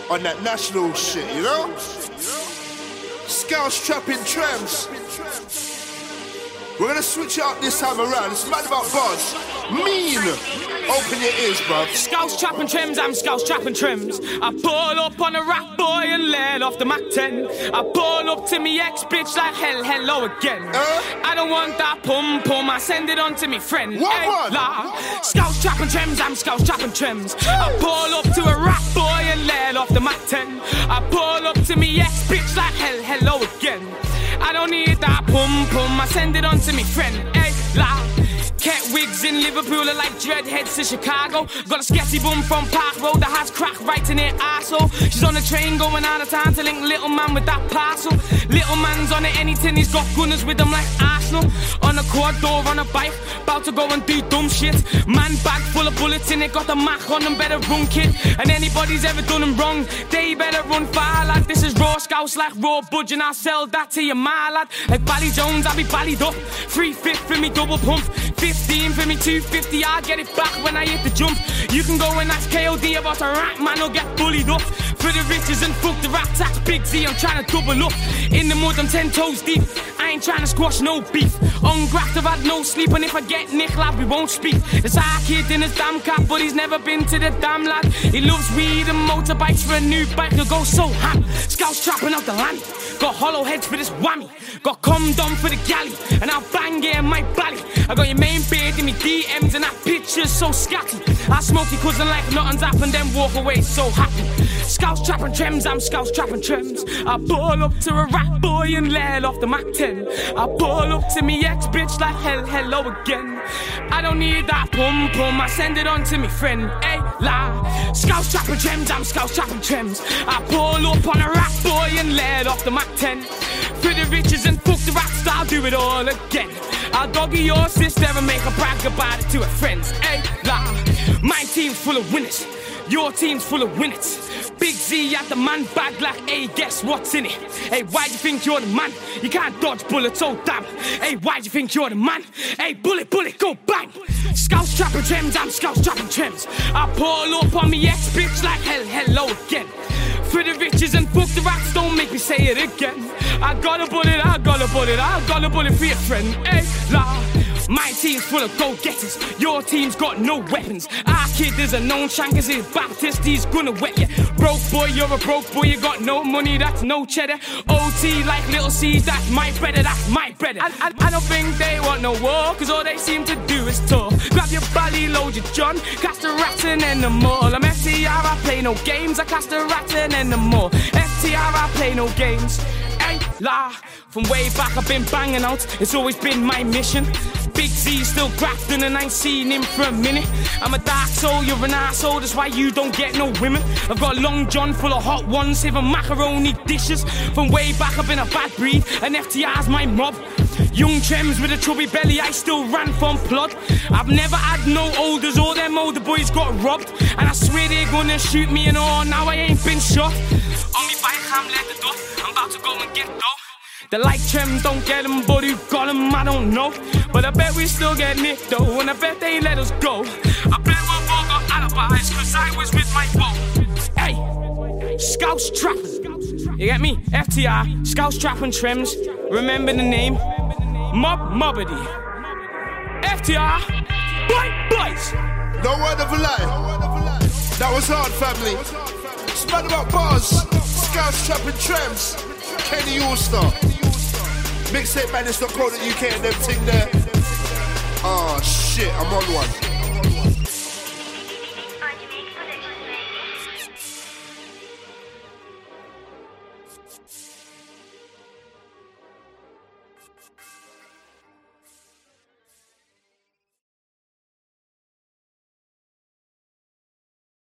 on that national shit, you know? Scouts trapping trams. We're gonna switch it up this time around. It's mad about bars. Mean. Open your ears, bruv. Scouts trapping trims, I'm scouts trapping trims. I pull up on a rap boy and let off the Mac 10. I pull up to me ex bitch like hello again. I don't want that pum pum, I send it on to me friend. What hey, one? La. Scouts trapping trims, I'm scouts trapping trims. I pull up to a rap boy and let off the Mac 10. I pull up to me ex bitch like hello again. I don't need that pum pum, I send it on to me friend. Hey, la. Ket wigs in Liverpool are like dreadheads to Chicago. Got a sketchy bum from Park Road that has crack right in her arsehole. She's on the train going out of town to link little man with that parcel. Little man's on it anything, he's got gunners with him like Arsenal. On a quad door on a bike, about to go and do dumb shit. Man bag full of bullets in it, got the Mac on them, better run kid. And anybody's ever done them wrong, they better run far lad. This is raw scouts like raw budge and I'll sell that to your ma lad. Like Bally Jones, I'll be ballied up. 3-5 for me double pump. 15 for me 250, I'll get it back when I hit the jump. You can go and ask KOD about a rat, man, I'll get bullied up. For the riches and fuck the rat tax, Big Z, I'm trying to double up. In the mud, I'm 10 toes deep, I ain't trying to squash no beef. On graft, I've had no sleep, and if I get Nick, lad, we won't speak. It's our kid in his damn cap, but he's never been to the damn lad. He loves weed and motorbikes, for a new bike, he'll go so ham. Scouts trapping out the land, got hollow heads for this whammy. Got condom for the galley, and I'll bang it in my belly. I got your main beard in me DMs, and that picture's so scatty. I smoke your cousin like nothing's happened, then walk away so happy. Scouts trapping trims, I'm scouts trapping trims. I pull up to a rap boy and let off the Mac 10. I pull up to me ex bitch like hello again. I don't need that pum pum, I send it on to me friend. Hey, la. Scouts trapping trims, I'm scouts trapping trims. I pull up on a rap boy and let off the Mac 10. For the riches and fuck the rats, I'll do it all again. I'll doggy your sister and make her brag about it to her friends. Hey, la. My team's full of winners, your team's full of winners. Big Z at the man bag like, hey, guess what's in it? Hey, why'd you think you're the man? You can't dodge bullets, oh damn. Hey, why'd you think you're the man? Hey, bullet, go bang. Scouts trapping trims, I'm scouts trapping trims. I pull up on me ex bitch like hello again. For the riches and fuck the rats, don't make me say it again. I got a bullet, I got a bullet, I got a bullet for your friend. Hey, la. My team's full of go-getters, your team's got no weapons. Our kid is a known shankers, he's Baptist, he's gonna wet you. Broke boy, you're a broke boy, you got no money, that's no cheddar. OT like Little C, that's my brother, that's my brother. I don't think they want no war, cause all they seem to do is talk. Grab your bally, load your John, cast a ratting in the mall. I'm FTR, I play no games, I cast a ratting in the mall. FTR, I play no games. Hey, la. From way back I've been banging out, it's always been my mission. Big Z still grafting and I ain't seen him for a minute. I'm a dark soul, you're an asshole, that's why you don't get no women. I've got a long john full of hot ones, even macaroni dishes. From way back I've been a bad breed, and FTR's my mob. Young chems with a chubby belly, I still ran from plot. I've never had no olders, all them older boys got robbed. And I swear they're gonna shoot me and all, now I ain't been shot. On me bike, I'm let the door, I'm about to go and get dough. The light trems don't get them, but who got them, I don't know. But I bet we still get nicked though, and I bet they let us go. I bet we'll all got alibis, cause I was with my boat. Hey, scouts trapping, you get me? FTR, scouts trapping trims, remember the name? Mobbity. FTR, boys. No word of a lie. That was hard, family. It's mad about bars. Scouts trapping trams. Kenny All-Star. Mixtape madness.co.uk and everything there. Oh shit, I'm on one.